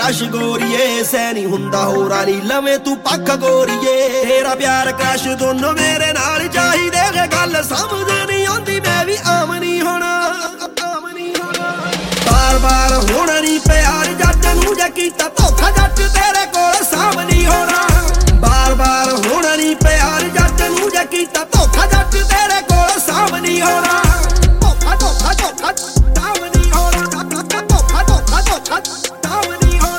ਕਸ਼ ਗੋਰੀਏ ਸੈ ਨਹੀਂ ਹੁੰਦਾ ਹੋਰ ਵਾਲੀ ਲਵੇਂ ਤੂੰ ਪੱਖ ਗੋਰੀਏ ਤੇਰਾ ਪਿਆਰ ਕਸ਼ ਦੋਨੋਂ ਮੇਰੇ ਨਾਲ ਚਾਹੀਦੇ ਗੱਲ ਸਮਝ ਨਹੀਂ ਆਉਂਦੀ ਮੈਂ ਵੀ ਆਮ ਨਹੀਂ ਹੋਣਾ ਬਾਰ ਬਾਰ ਹੋਣਾ ਨਹੀਂ ਪਿਆਰ ਜੱਟ ਨੂੰ ਜੇ ਕੀਤਾ